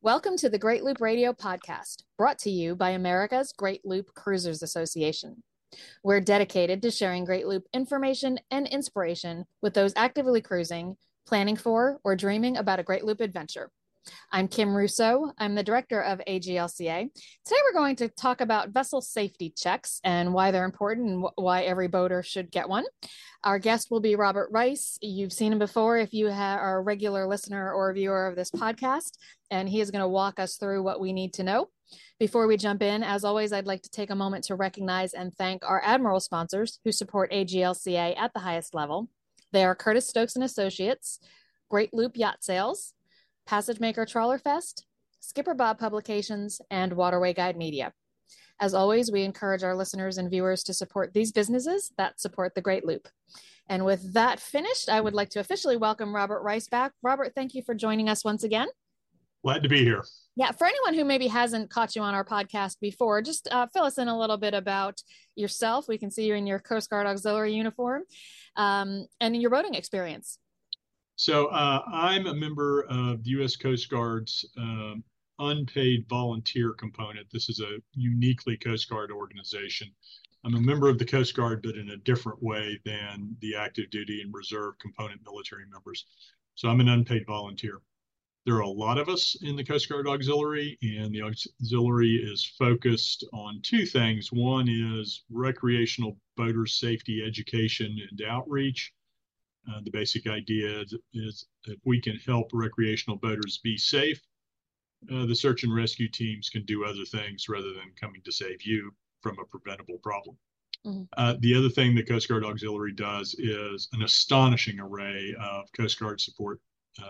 Welcome to the Great Loop Radio podcast, brought to you by America's Great Loop Cruisers Association. We're dedicated to sharing Great Loop information and inspiration with those actively cruising, planning for, or dreaming about a Great Loop adventure. I'm Kim Russo. I'm the director of AGLCA. Today we're going to talk about vessel safety checks and why they're important and why every boater should get one. Our guest will be Robert Rice. You've seen him before if you are a regular listener or viewer of this podcast, and he is going to walk us through what we need to know. Before we jump in, as always, I'd like to take a moment to recognize and thank our Admiral sponsors who support AGLCA at the highest level. They are Curtis Stokes and Associates, Great Loop Yacht Sales, Passage Maker Trawler Fest, Skipper Bob Publications, and Waterway Guide Media. As always, we encourage our listeners and viewers to support these businesses that support the Great Loop. And with that finished, I would like to officially welcome Robert Rice back. Robert, thank you for joining us once again. Glad to be here. Yeah, for anyone who maybe hasn't caught you on our podcast before, just fill us in a little bit about yourself. We can see you in your Coast Guard Auxiliary uniform and your boating experience. So I'm a member of the U.S. Coast Guard's unpaid volunteer component. This is a uniquely Coast Guard organization. I'm a member of the Coast Guard, but in a different way than the active duty and reserve component military members. So I'm an unpaid volunteer. There are a lot of us in the Coast Guard Auxiliary, and the Auxiliary is focused on two things. One is recreational boater safety education and outreach. The basic idea is if we can help recreational boaters be safe, the search and rescue teams can do other things rather than coming to save you from a preventable problem. Mm-hmm. The other thing the Coast Guard Auxiliary does is an astonishing array of Coast Guard support.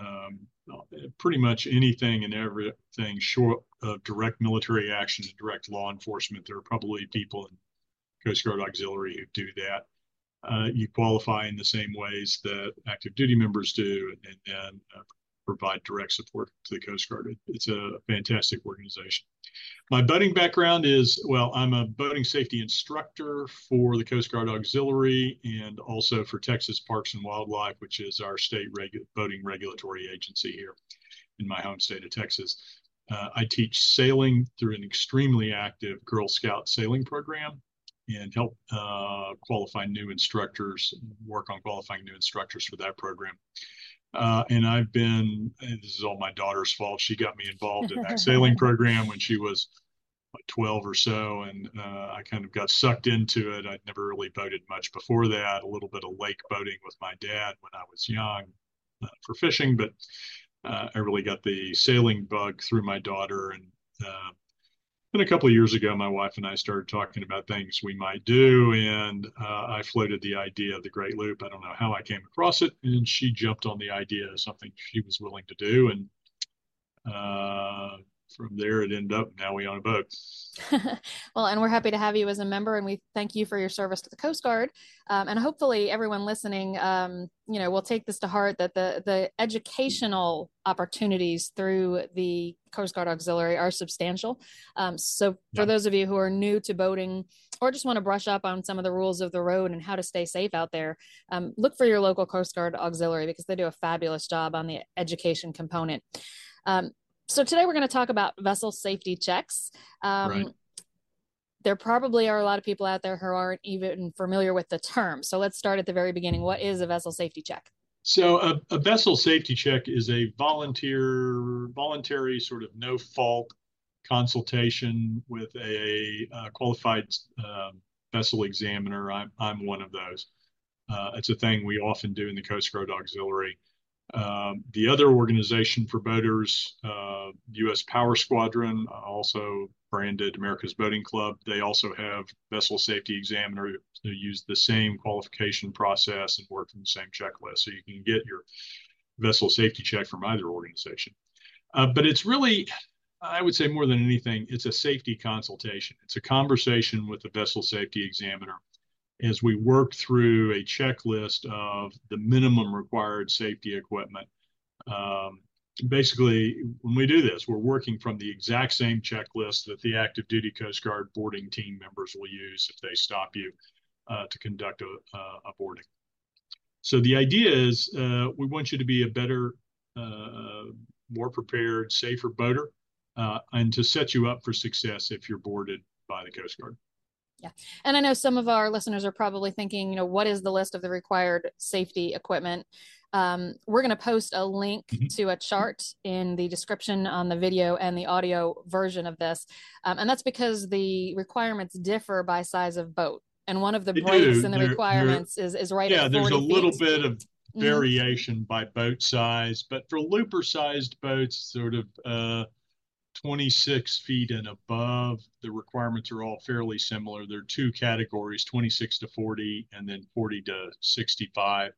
Pretty much anything and everything short of direct military action and direct law enforcement. There are probably people in Coast Guard Auxiliary who do that. You qualify in the same ways that active duty members do, and then provide direct support to the Coast Guard. It's a fantastic organization. My boating background is, well, I'm a boating safety instructor for the Coast Guard Auxiliary and also for Texas Parks and Wildlife, which is our state boating regulatory agency here in my home state of Texas. I teach sailing through an extremely active Girl Scout sailing program and help qualify new instructors, work on qualifying new instructors for that program. And this is all my daughter's fault. She got me involved in that sailing program when she was 12 or so, and I kind of got sucked into it. I'd never really boated much before that, a little bit of lake boating with my dad when I was young for fishing, but I really got the sailing bug through my daughter. And a couple of years ago, my wife and I started talking about things we might do, and I floated the idea of the Great Loop. I don't know how I came across it, and she jumped on the idea of something she was willing to do, and from there it ended up now we own a boat. Well, and we're happy to have you as a member, and we thank you for your service to the Coast Guard. And hopefully everyone listening, will take this to heart, that the educational opportunities through the Coast Guard Auxiliary are substantial. So for those of you who are new to boating or just want to brush up on some of the rules of the road and how to stay safe out there, look for your local Coast Guard Auxiliary because they do a fabulous job on the education component. So today we're going to talk about vessel safety checks. Right. There probably are a lot of people out there who aren't even familiar with the term. So let's start at the very beginning. What is a vessel safety check? So a vessel safety check is a voluntary sort of no-fault consultation with a qualified vessel examiner. I'm one of those. It's a thing we often do in the Coast Guard Auxiliary. The other organization for boaters, U.S. Power Squadron, also branded America's Boating Club, they also have vessel safety examiner who use the same qualification process and work from the same checklist. So you can get your vessel safety check from either organization. But it's really, I would say more than anything, it's a safety consultation. It's a conversation with the vessel safety examiner as we work through a checklist of the minimum required safety equipment. Basically, when we do this, we're working from the exact same checklist that the active duty Coast Guard boarding team members will use if they stop you to conduct a boarding. So the idea is we want you to be a better, more prepared, safer boater. and to set you up for success if you're boarded by the Coast Guard. Yeah. And I know some of our listeners are probably thinking, what is the list of the required safety equipment? We're going to post a link to a chart in the description on the video and the audio version of this. And that's because the requirements differ by size of boat. And one of the breaks in the requirements is right at 40 there's a little bit of Mm-hmm. variation by boat size, but for looper-sized boats, sort of 26 feet and above, the requirements are all fairly similar. There are two categories, 26 to 40 and then 40 to 65.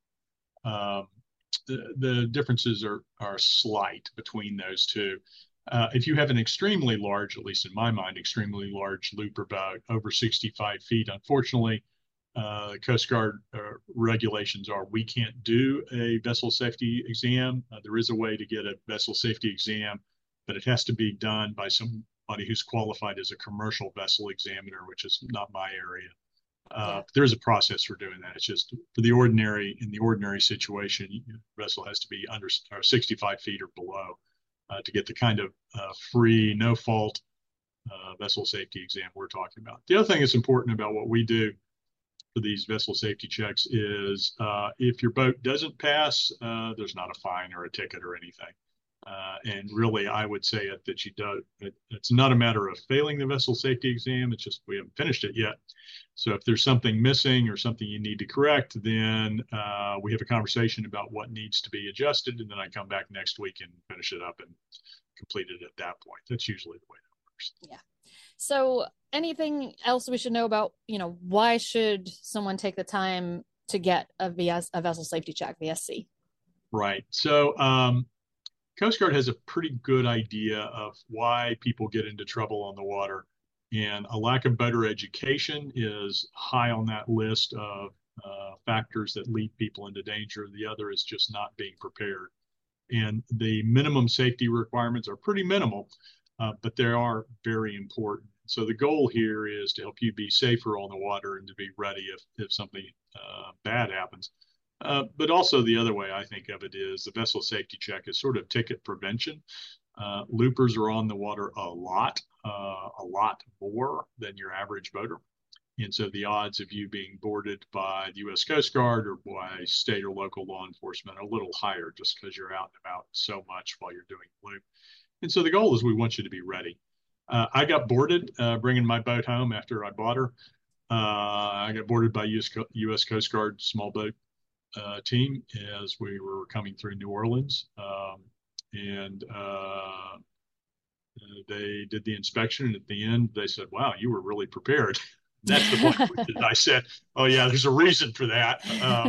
The differences are slight between those two. If you have an extremely large, at least in my mind, extremely large looper boat over 65 feet, unfortunately, Coast Guard regulations are we can't do a vessel safety exam. There is a way to get a vessel safety exam, but it has to be done by somebody who's qualified as a commercial vessel examiner, which is not my area. There's a process for doing that. It's just in the ordinary situation, the vessel has to be under 65 feet or below to get the kind of free, no fault vessel safety exam we're talking about. The other thing that's important about what we do for these vessel safety checks is if your boat doesn't pass, there's not a fine or a ticket or anything. And really, I would say that you do. It's not a matter of failing the vessel safety exam. It's just we haven't finished it yet. So if there's something missing or something you need to correct, then we have a conversation about what needs to be adjusted, and then I come back next week and finish it up and complete it at that point. That's usually the way that works. Yeah. So anything else we should know about, why should someone take the time to get a vessel safety check, VSC? Right. So Coast Guard has a pretty good idea of why people get into trouble on the water. And a lack of boater education is high on that list of factors that lead people into danger. The other is just not being prepared. And the minimum safety requirements are pretty minimal, but they are very important. So the goal here is to help you be safer on the water and to be ready if something bad happens. But also the other way I think of it is the vessel safety check is sort of ticket prevention. Loopers are on the water a lot more than your average boater. And so the odds of you being boarded by the U.S. Coast Guard or by state or local law enforcement are a little higher just because you're out and about so much while you're doing loop. And so the goal is we want you to be ready. I got boarded bringing my boat home after I bought her. I got boarded by U.S. Coast Guard small boat team as we were coming through New Orleans. And they did the inspection. And at the end, they said, wow, you were really prepared. That's the point. I said, oh, yeah, there's a reason for that.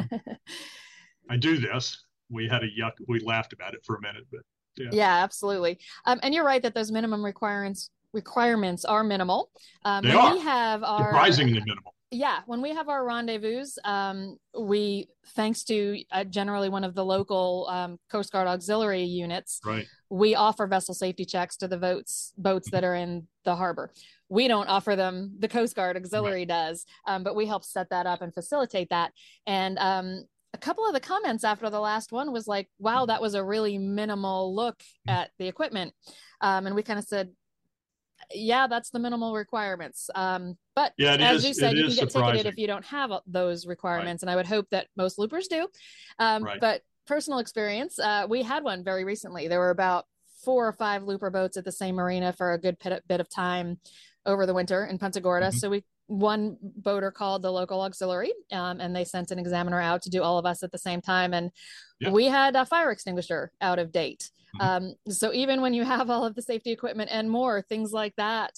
I do this. We laughed about it for a minute, but yeah, absolutely. And you're right that those minimum requirements are minimal. They are. We have our surprisingly minimal. Yeah, when we have our rendezvous, we, thanks to generally one of the local Coast Guard auxiliary units, right, we offer vessel safety checks to the boats that are in the harbor. We don't offer them, the Coast Guard auxiliary does, but we help set that up and facilitate that. And a couple of the comments after the last one was like, wow, that was a really minimal look at the equipment. And we kind of said, yeah, that's the minimal requirements. But as you said, you can get ticketed if you don't have those requirements. Right. And I would hope that most loopers do. Right. But personal experience, we had one very recently. There were about 4 or 5 looper boats at the same marina for a good bit of time over the winter in Punta Gorda. Mm-hmm. So one boater called the local auxiliary and they sent an examiner out to do all of us at the same time. And we had a fire extinguisher out of date. So even when you have all of the safety equipment and more things like that,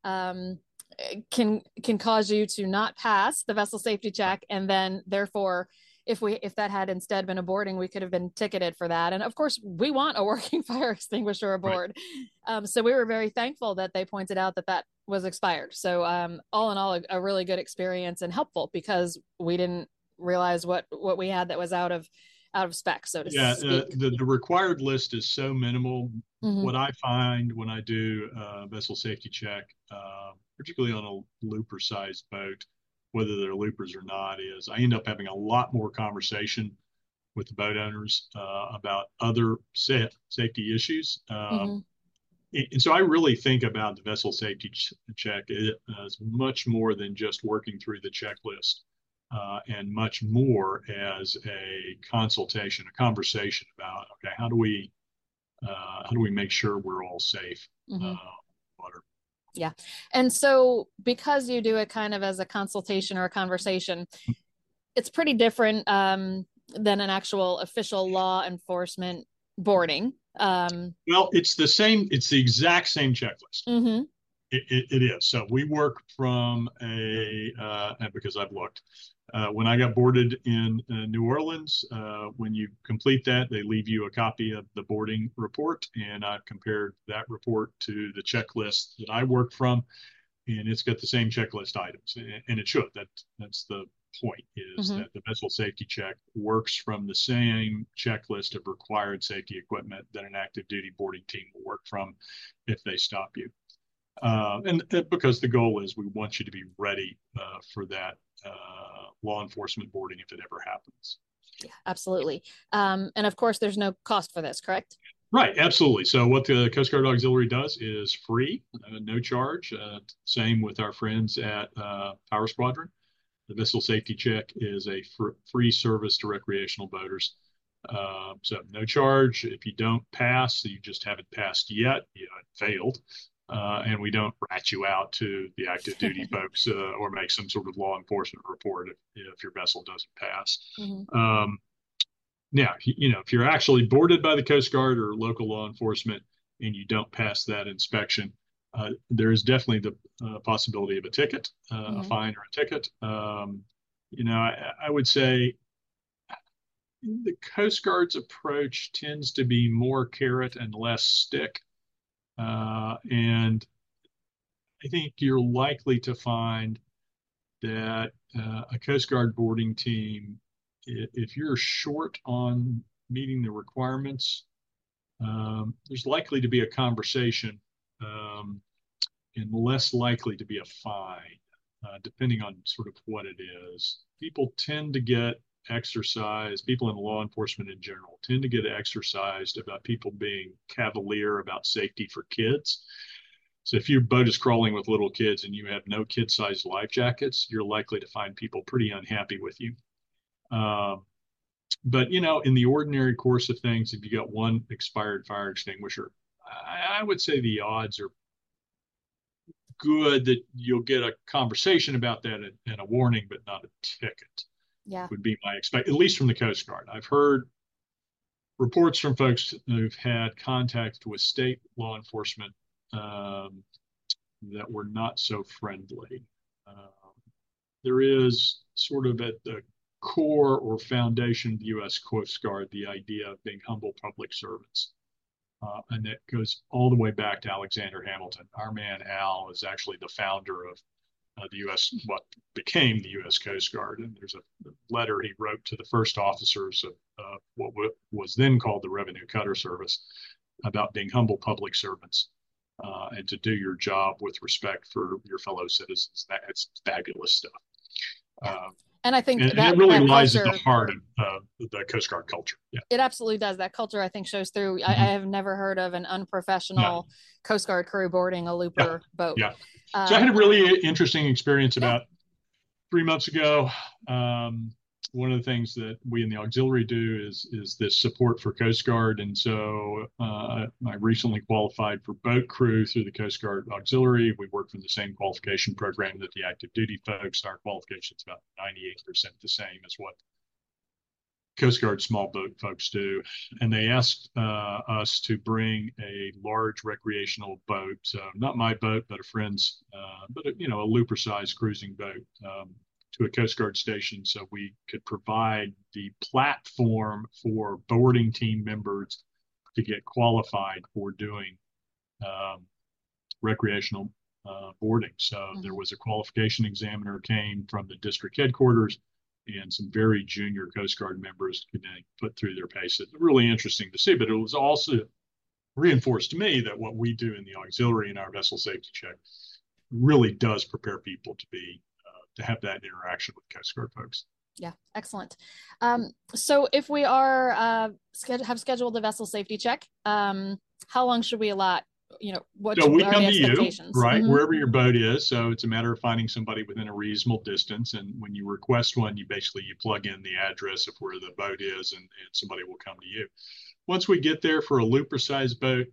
can cause you to not pass the vessel safety check. And then therefore, if that had instead been a boarding, we could have been ticketed for that. And of course we want a working fire extinguisher aboard. Right. So we were very thankful that they pointed out that was expired. So all in all, a really good experience and helpful because we didn't realize what we had that was out of spec, so to speak. The required list is so minimal. Mm-hmm. What I find when I do a vessel safety check, particularly on a looper-sized boat, whether they're loopers or not, is I end up having a lot more conversation with the boat owners about other safety issues. Mm-hmm. And so I really think about the vessel safety check as much more than just working through the checklist, and much more as a consultation, a conversation about, okay, how do we make sure we're all safe? Mm-hmm. Water. Yeah. And so because you do it kind of as a consultation or a conversation, it's pretty different than an actual official law enforcement boarding. Well, it's the same. It's the exact same checklist. Mm-hmm. It is. So we work from because I've looked. When I got boarded in New Orleans, when you complete that, they leave you a copy of the boarding report, and I've compared that report to the checklist that I work from, and it's got the same checklist items, and it should. That's the point, is Mm-hmm. that the vessel safety check works from the same checklist of required safety equipment that an active duty boarding team will work from if they stop you. And because the goal is we want you to be ready for that law enforcement boarding if it ever happens. Yeah, absolutely. And of course, there's no cost for this, correct? Right, absolutely. So what the Coast Guard Auxiliary does is free, no charge. Same with our friends at Power Squadron. The vessel safety check is a free service to recreational boaters. So no charge. If you don't pass, you just haven't passed yet. You failed. And we don't rat you out to the active duty folks or make some sort of law enforcement report if your vessel doesn't pass. Mm-hmm. Now, if you're actually boarded by the Coast Guard or local law enforcement and you don't pass that inspection, there is definitely the possibility of a ticket, a Mm-hmm. fine or a ticket. I would say the Coast Guard's approach tends to be more carrot and less stick. And I think you're likely to find that a Coast Guard boarding team, if you're short on meeting the requirements, there's likely to be a conversation, and less likely to be a fine, depending on sort of what it is. People tend to get exercised, people in law enforcement in general tend to get exercised about people being cavalier about safety for kids. So if your boat is crawling with little kids and you have no kid-sized life jackets, you're likely to find people pretty unhappy with you. But in the ordinary course of things, if you got one expired fire extinguisher, I would say the odds are good that you'll get a conversation about that and a warning, but not a ticket. Yeah. Would be my expect, at least from the Coast Guard. I've heard reports from folks who've had contact with state law enforcement that were not so friendly. There is sort of at the core or foundation of the U.S. Coast Guard the idea of being humble public servants. And that goes all the way back to Alexander Hamilton. Our man Al is actually the founder of the U.S., what became the U.S. Coast Guard. And there's a letter he wrote to the first officers of what was then called the Revenue Cutter Service about being humble public servants, and to do your job with respect for your fellow citizens. It's fabulous stuff. And I think and that it really that lies culture, at the heart of the Coast Guard culture. Yeah, it absolutely does. That culture, I think, shows through. mm-hmm. I have never heard of an unprofessional Coast Guard crew boarding a looper boat. Yeah. So I had a really interesting experience about 3 months ago. One of the things that we in the auxiliary do is this support for Coast Guard. And so I recently qualified for boat crew through the Coast Guard Auxiliary. We work from the same qualification program that the active duty folks. Our qualification's about 98% the same as what Coast Guard small boat folks do. And they asked us to bring a large recreational boat, not my boat, but a friend's, but a looper-sized cruising boat, to a Coast Guard station so we could provide the platform for boarding team members to get qualified for doing recreational boarding. So there was a qualification examiner came from the district headquarters, and some very junior Coast Guard members could put through their paces. Really interesting to see, but it was also reinforced to me that what we do in the auxiliary in our vessel safety check really does prepare people to have that interaction with Coast Guard folks. Yeah, excellent. So if we are have scheduled a vessel safety check, how long should we allot So we are the come to you, expectations? right, Mm-hmm. wherever your boat is. So it's a matter of finding somebody within a reasonable distance. And when you request one, you plug in the address of where the boat is, and somebody will come to you. Once we get there for a looper sized boat,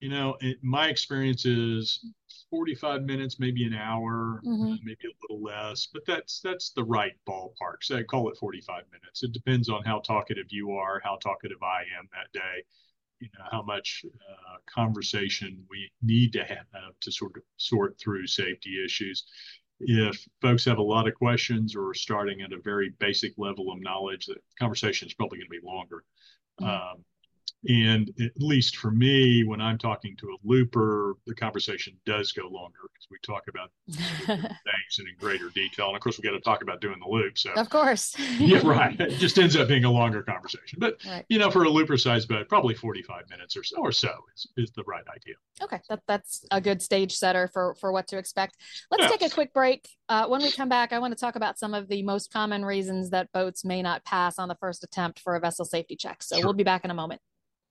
my experience is 45 minutes, maybe an hour, Mm-hmm. maybe a little less, but that's the right ballpark. So I call it 45 minutes. It depends on how talkative you are, how talkative I am that day, how much conversation we need to have to sort of sort through safety issues. If folks have a lot of questions or are starting at a very basic level of knowledge, the conversation is probably going to be longer. Mm-hmm. And at least for me, when I'm talking to a looper, the conversation does go longer because we talk about things in greater detail. And of course, we got to talk about doing the loop. So, of course. yeah, right. It just ends up being a longer conversation. But, right. For a looper size boat, probably 45 minutes or so is the right idea. Okay, that's a good stage setter for what to expect. Let's take a quick break. When we come back, I want to talk about some of the most common reasons that boats may not pass on the first attempt for a vessel safety check. So We'll be back in a moment.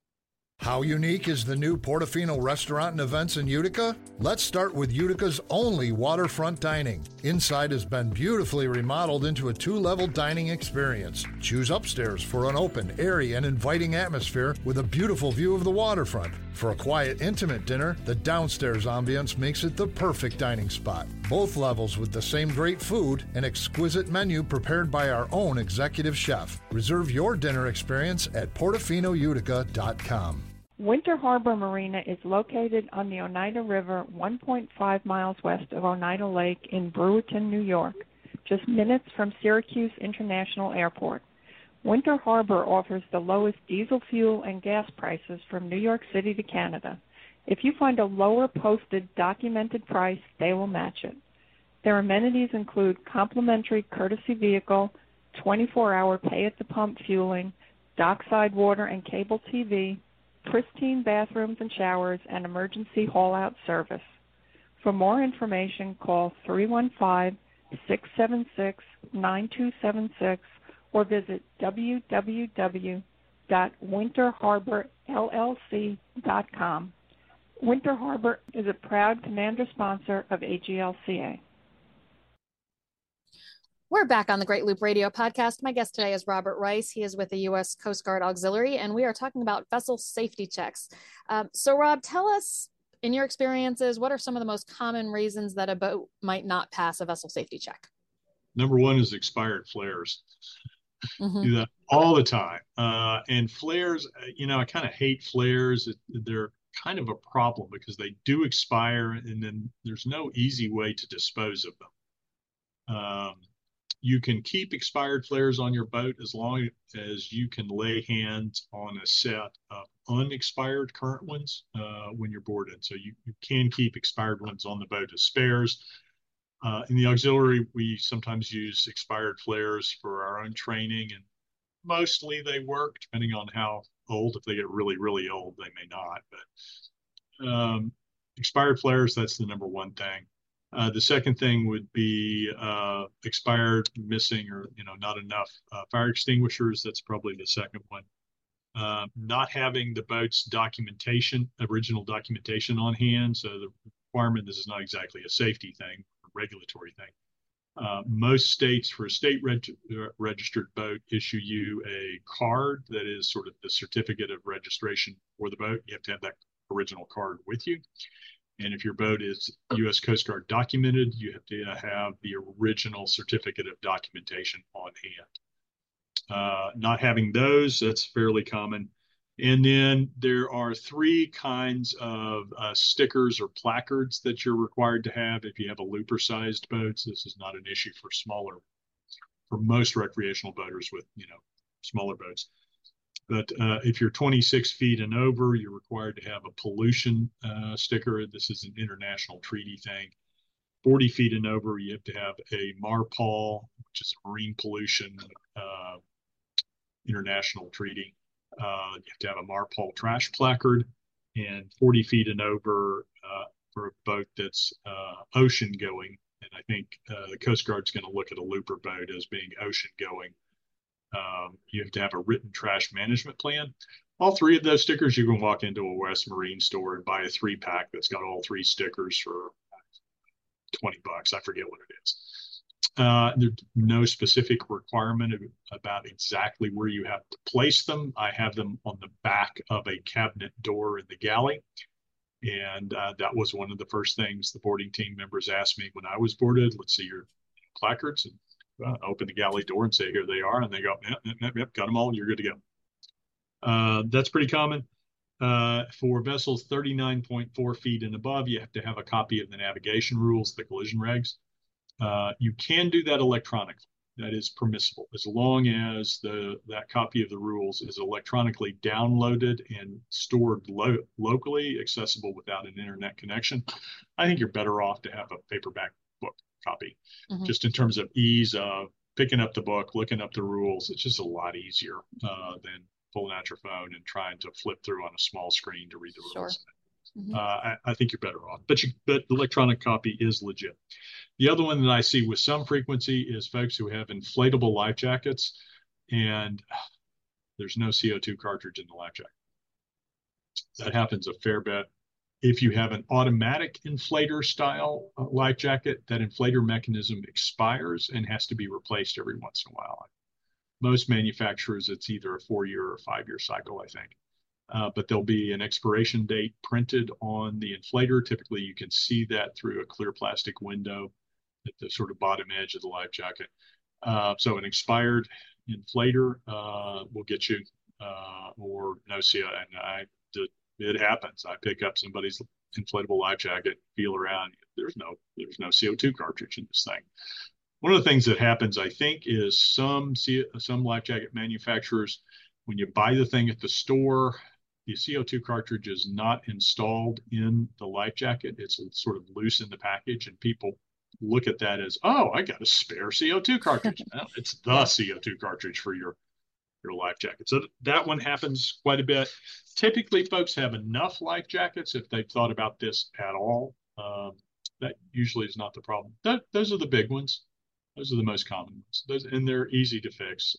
How unique is the new Portofino restaurant and events in Utica? Let's start with Utica's only waterfront dining. Inside has been beautifully remodeled into a 2-level dining experience. Choose upstairs for an open, airy, and inviting atmosphere with a beautiful view of the waterfront. For a quiet, intimate dinner, the downstairs ambience makes it the perfect dining spot. Both levels with the same great food, an exquisite menu prepared by our own executive chef. Reserve your dinner experience at portofinoutica.com. Winter Harbor Marina is located on the Oneida River 1.5 miles west of Oneida Lake in Brewerton, New York, just minutes from Syracuse International Airport. Winter Harbor offers the lowest diesel fuel and gas prices from New York City to Canada. If you find a lower posted documented price, they will match it. Their amenities include complimentary courtesy vehicle, 24-hour pay-at-the-pump fueling, dockside water and cable TV, pristine bathrooms and showers, and emergency haul-out service. For more information, call 315-676-9276 or visit www.winterharborllc.com. Winter Harbor is a proud commander sponsor of AGLCA. We're back on the Great Loop Radio podcast. My guest today is Robert Rice. He is with the U.S. Coast Guard Auxiliary, and we are talking about vessel safety checks. So, Rob, tell us, in your experiences, what are some of the most common reasons that a boat might not pass a vessel safety check? Number one is expired flares. Mm-hmm. Do that all the time. And flares, I kind of hate flares. They're kind of a problem because they do expire, and then there's no easy way to dispose of them. You can keep expired flares on your boat as long as you can lay hands on a set of unexpired current ones when you're boarded. So you can keep expired ones on the boat as spares. In the auxiliary, we sometimes use expired flares for our own training, and mostly they work, depending on how old. If they get really, really old, they may not. But expired flares, that's the number one thing. The second thing would be expired, missing, or not enough fire extinguishers. That's probably the second one. Not having the boat's original documentation on hand. So the requirement, this is not exactly a safety thing, a regulatory thing. Most states, for a state registered boat, issue you a card that is sort of the certificate of registration for the boat. You have to have that original card with you. And if your boat is U.S. Coast Guard documented, you have to have the original certificate of documentation on hand. Not having those, that's fairly common. And then there are 3 kinds of stickers or placards that you're required to have if you have a looper-sized boat. So this is not an issue for most recreational boaters with, smaller boats. But if you're 26 feet and over, you're required to have a pollution sticker. This is an international treaty thing. 40 feet and over, you have to have a MARPOL, which is a marine pollution international treaty. You have to have a MARPOL trash placard. And 40 feet and over for a boat that's ocean going. And I think the Coast Guard's going to look at a looper boat as being ocean going. You have to have a written trash management plan. All three of those stickers, you can walk into a West Marine store and buy a 3-pack that's got all 3 stickers for $20. I forget what it is. There's no specific requirement about exactly where you have to place them. I have them on the back of a cabinet door in the galley. And that was one of the first things the boarding team members asked me when I was boarded. Let's see your placards. And open the galley door and say, here they are. And they go, yep, got them all. You're good to go. That's pretty common. For vessels 39.4 feet and above, you have to have a copy of the navigation rules, the collision regs. You can do that electronically. That is permissible as long as that copy of the rules is electronically downloaded and stored locally, accessible without an internet connection. I think you're better off to have a paperback book copy, just in terms of ease of picking up the book, looking up the rules. It's just a lot easier than pulling out your phone and trying to flip through on a small screen to read the rules. I think you're better off, but the electronic copy is legit. The other one that I see with some frequency is folks who have inflatable life jackets, and there's no CO2 cartridge in the life jacket. That happens a fair bit. If you have an automatic inflator style life jacket, that inflator mechanism expires and has to be replaced every once in a while. Most manufacturers, it's either a 4-year or 5-year cycle, I think. But there'll be an expiration date printed on the inflator. Typically, you can see that through a clear plastic window at the sort of bottom edge of the life jacket. So an expired inflator will get you, or no-see. And it happens. I pick up somebody's inflatable life jacket, feel around. There's no CO2 cartridge in this thing. One of the things that happens, I think, is some life jacket manufacturers, when you buy the thing at the store, the CO2 cartridge is not installed in the life jacket. It's sort of loose in the package, and people look at that as, oh, I got a spare CO2 cartridge. No, it's the CO2 cartridge for your life jacket. So that one happens quite a bit. Typically, folks have enough life jackets if they've thought about this at all. That usually is not the problem. Those are the big ones. Those are the most common ones, and they're easy to fix.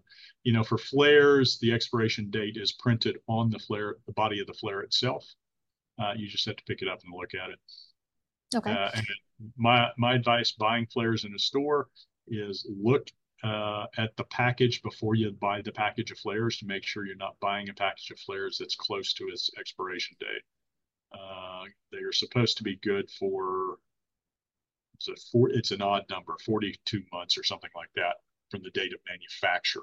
For flares, the expiration date is printed on the body of the flare itself. You just have to pick it up and look at it. Okay. And my advice buying flares in a store is look at the package before you buy the package of flares to make sure you're not buying a package of flares that's close to its expiration date. They are supposed to be good for, it's an odd number, 42 months or something like that from the date of manufacture.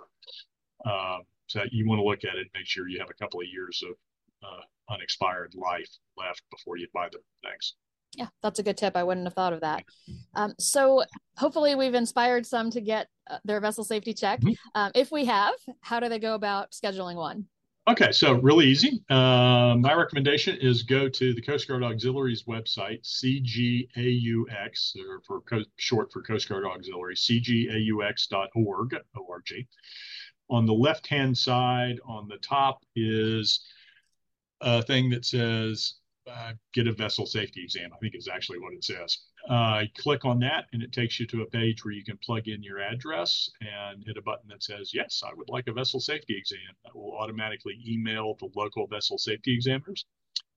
So you want to look at it and make sure you have a couple of years of unexpired life left before you buy the things. Yeah, that's a good tip. I wouldn't have thought of that. So hopefully we've inspired some to get their vessel safety check. If we have, how do they go about scheduling one? Okay, so really easy. My recommendation is go to the Coast Guard Auxiliary's website, CGAUX, or short for Coast Guard Auxiliary, cgaux.org. On the left-hand side, on the top is a thing that says, get a vessel safety exam, I think is actually what it says. Click on that and it takes you to a page where you can plug in your address and hit a button that says, yes, I would like a vessel safety exam. That will automatically email the local vessel safety examiners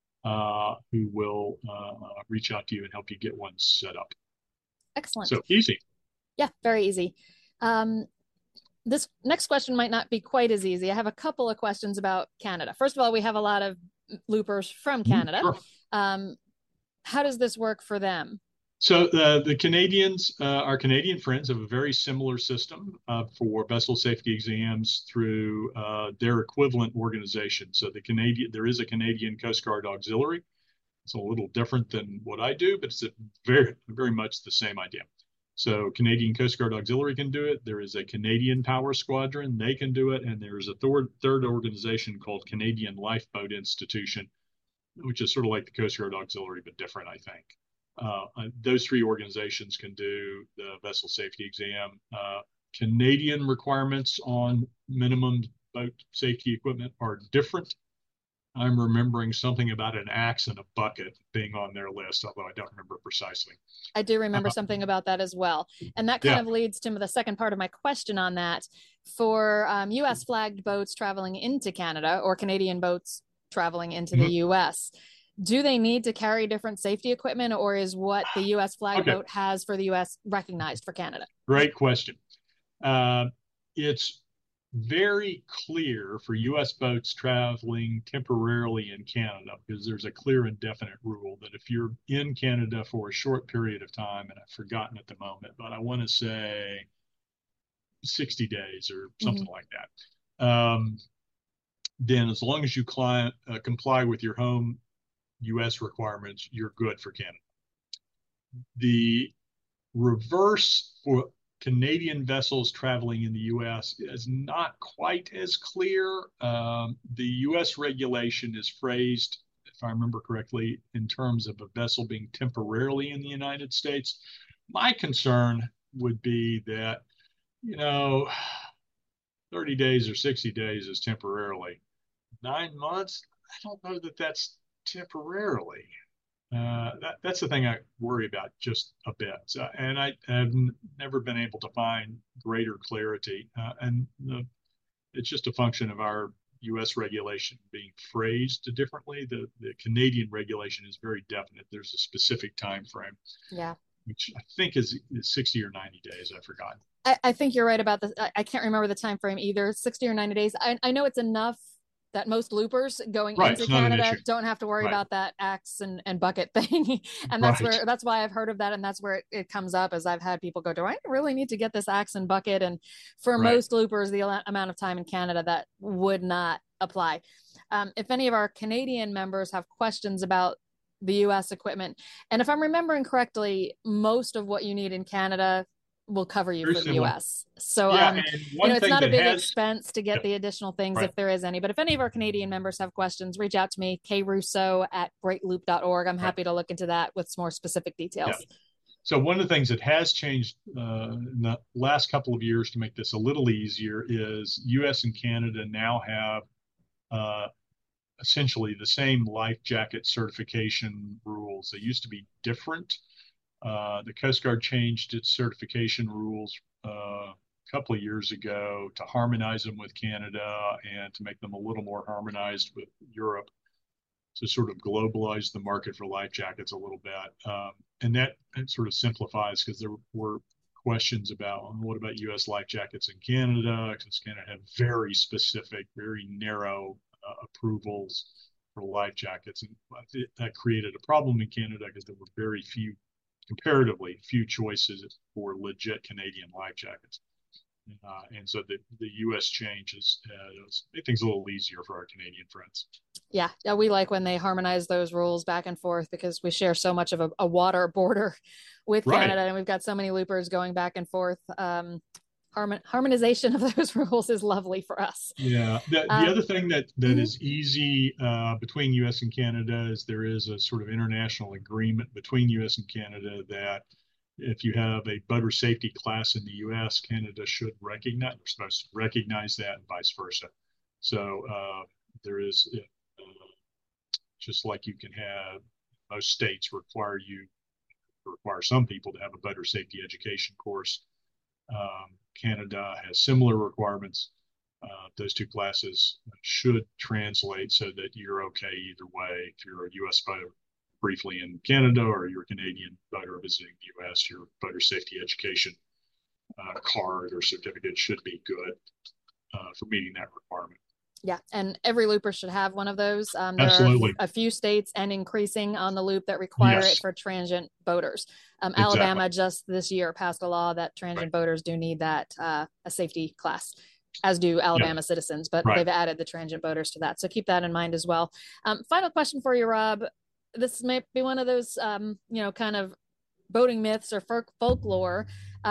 who will reach out to you and help you get one set up. Excellent. So easy. Yeah, very easy. This next question might not be quite as easy. I have a couple of questions about Canada. First of all, we have a lot of loopers from Canada. Sure. How does this work for them? So the Canadians, our Canadian friends, have a very similar system for vessel safety exams through their equivalent organization. So there is a Canadian Coast Guard Auxiliary. It's a little different than what I do, but it's very, very much the same idea. So Canadian Coast Guard Auxiliary can do it. There is a Canadian Power Squadron. They can do it. And there is a third organization called Canadian Lifeboat Institution, which is sort of like the Coast Guard Auxiliary, but different, I think. Those three organizations can do the vessel safety exam. Canadian requirements on minimum boat safety equipment are different I'm remembering something about an axe and a bucket being on their list, although I don't remember precisely. I do remember something about that as well. And that kind of leads to the second part of my question on that. For U.S. flagged boats traveling into Canada or Canadian boats traveling into the U.S., do they need to carry different safety equipment, or is what the U.S. flagged boat has for the U.S. recognized for Canada? Great question. It's very clear for U.S. boats traveling temporarily in Canada, because there's a clear and definite rule that if you're in Canada for a short period of time, and I've forgotten at the moment, but I want to say 60 days or something like that, then as long as you comply with your home U.S. requirements, you're good for Canada. The reverse for Canadian vessels traveling in the U.S. is not quite as clear. The U.S. regulation is phrased, if I remember correctly, in terms of a vessel being temporarily in the United States. My concern would be that, 30 days or 60 days is temporarily. 9 months, I don't know that that's temporarily. That's the thing I worry about just a bit. And I have never been able to find greater clarity. It's just a function of our U.S. regulation being phrased differently. The Canadian regulation is very definite. There's a specific time frame. Yeah. Which I think is 60 or 90 days. I've forgotten. I think you're right about this. I can't remember the time frame either. 60 or 90 days. I know it's enough that most loopers going into Canada don't have to worry about that axe and bucket thing. And that's why I've heard of that. And that's where it comes up, as I've had people go, do I really need to get this axe and bucket? And for most loopers, the amount of time in Canada, that would not apply. If any of our Canadian members have questions about the U.S. equipment, and if I'm remembering correctly, most of what you need in Canada will cover you for the U.S. So, it's not a big expense to get the additional things if there is any. But if any of our Canadian members have questions, reach out to me, krusso@greatloop.org. I'm happy to look into that with some more specific details. Yeah. So one of the things that has changed in the last couple of years to make this a little easier is U.S. and Canada now have essentially the same life jacket certification rules. They used to be different. The Coast Guard changed its certification rules a couple of years ago to harmonize them with Canada and to make them a little more harmonized with Europe, to sort of globalize the market for life jackets a little bit. And that sort of simplifies, because there were questions about, what about U.S. life jackets in Canada? Because Canada had very specific, very narrow approvals for life jackets. And that created a problem in Canada because there were comparatively few choices for legit Canadian life jackets. And so the U.S. change has made things a little easier for our Canadian friends. Yeah, we like when they harmonize those rules back and forth, because we share so much of a water border with Canada, and we've got so many loopers going back and forth. Harmonization of those rules is lovely for us. Yeah. The other thing that is easy between U.S. and Canada is there is a sort of international agreement between U.S. and Canada that if you have a boater safety class in the U.S., Canada should recognize, we're supposed to recognize that, and vice versa. So there is, just like you can have, most states require some people to have a boater safety education course. Canada has similar requirements. Those two classes should translate so that you're okay either way. If you're a U.S. boater briefly in Canada, or you're a Canadian boater visiting the U.S., your boater safety education card or certificate should be good for meeting that requirement. Yeah, and every looper should have one of those. Absolutely. There are a few states, and increasing on the loop, that require it for transient boaters. Alabama just this year passed a law that transient boaters do need that a safety class, as do Alabama citizens, but they've added the transient boaters to that. So keep that in mind as well. Final question for you, Rob. This may be one of those, kind of boating myths or folklore.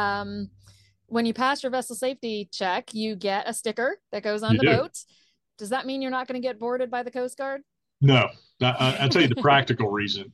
When you pass your vessel safety check, you get a sticker that goes on the boat. Does that mean you're not going to get boarded by the Coast Guard? No. I'll tell you the practical reason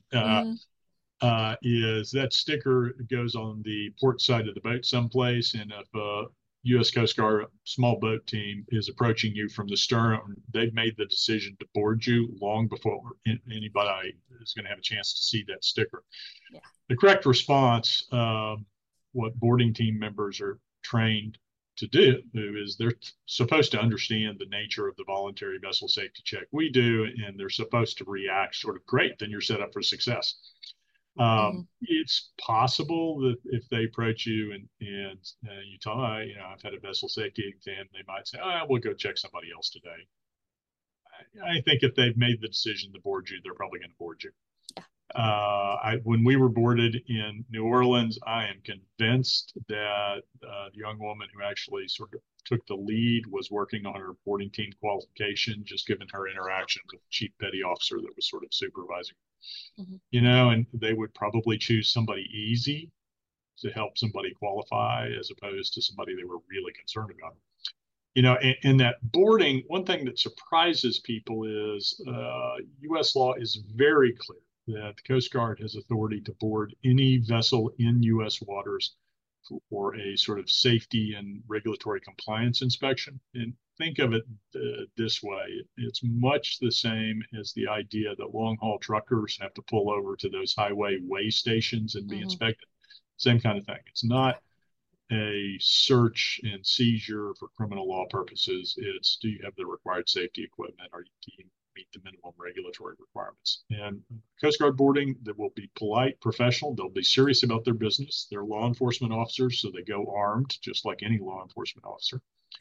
is that sticker goes on the port side of the boat someplace. And if U.S. Coast Guard small boat team is approaching you from the stern, they've made the decision to board you long before anybody is going to have a chance to see that sticker. Yeah. The correct response, what boarding team members are trained to do is they're supposed to understand the nature of the voluntary vessel safety check we do, and they're supposed to react sort of, great, then you're set up for success. It's possible that if they approach you and you tell them, I've had a vessel safety exam, they might say, we'll go check somebody else today. I think if they've made the decision to board you, they're probably going to board you. When we were boarded in New Orleans, I am convinced that the young woman who actually sort of took the lead was working on her boarding team qualification, just given her interaction with the chief petty officer that was sort of supervising. And they would probably choose somebody easy to help somebody qualify as opposed to somebody they were really concerned about. In that boarding, one thing that surprises people is U.S. law is very clear that the Coast Guard has authority to board any vessel in U.S. waters for a sort of safety and regulatory compliance inspection. And think of it this way. It's much the same as the idea that long-haul truckers have to pull over to those highway weigh stations and be inspected. Same kind of thing. It's not a search and seizure for criminal law purposes. It's, do you have the required safety equipment? Do you meet the minimum regulatory requirements? And Coast Guard boarding, that will be polite, professional. They'll be serious about their business. They're law enforcement officers, so they go armed, just like any law enforcement officer.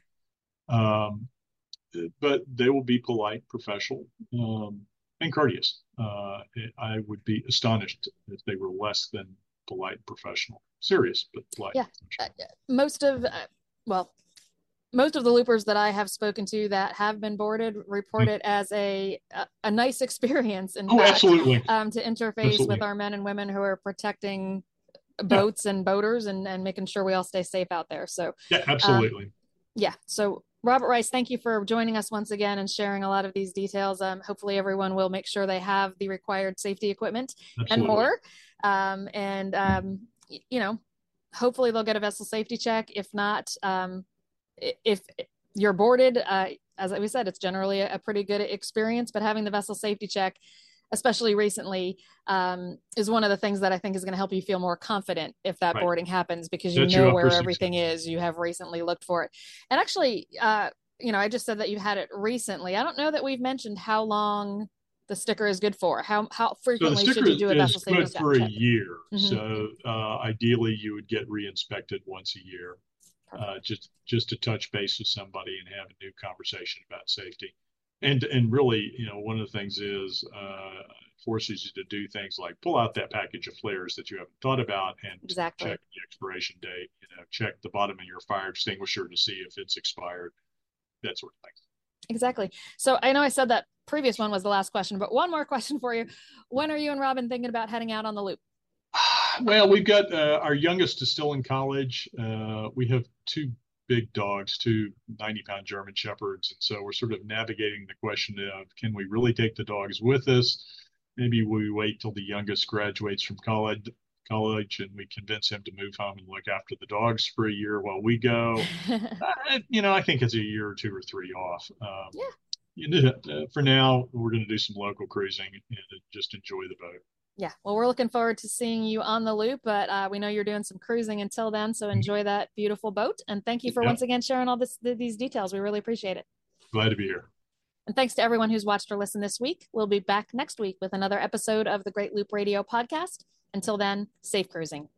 But they will be polite, professional, and courteous. I would be astonished if they were less than polite, professional. Serious, but polite. Yeah. Most of the loopers that I have spoken to that have been boarded report it as a nice experience, in fact, absolutely. To interface with our men and women who are protecting boats and boaters and making sure we all stay safe out there. So absolutely. So Robert Rice, thank you for joining us once again and sharing a lot of these details. Hopefully everyone will make sure they have the required safety equipment and more. Hopefully they'll get a vessel safety check. If not, if you're boarded, as we said, it's generally a pretty good experience, but having the vessel safety check, especially recently, is one of the things that I think is going to help you feel more confident if that boarding happens, because you know where everything is. You have recently looked for it. And actually, I just said that you had it recently. I don't know that we've mentioned how long the sticker is good for. How frequently should you do a vessel safety check? For a year. So ideally you would get re-inspected once a year, just to touch base with somebody and have a new conversation about safety. And really, one of the things is forces you to do things like pull out that package of flares that you haven't thought about and check the expiration date, check the bottom of your fire extinguisher to see if it's expired, that sort of thing. Exactly. So I know I said that previous one was the last question, but one more question for you. When are you and Robin thinking about heading out on the loop? Well, we've got our youngest is still in college. We have two big dogs, two 90-pound German Shepherds. And so we're sort of navigating the question of, can we really take the dogs with us? Maybe we wait till the youngest graduates from college and we convince him to move home and look after the dogs for a year while we go. I think it's a year or two or three off. For now, we're going to do some local cruising and just enjoy the boat. Yeah, well, we're looking forward to seeing you on the loop, but we know you're doing some cruising until then, so enjoy that beautiful boat. And thank you for once again sharing all these details. We really appreciate it. Glad to be here. And thanks to everyone who's watched or listened this week. We'll be back next week with another episode of the Great Loop Radio podcast. Until then, safe cruising.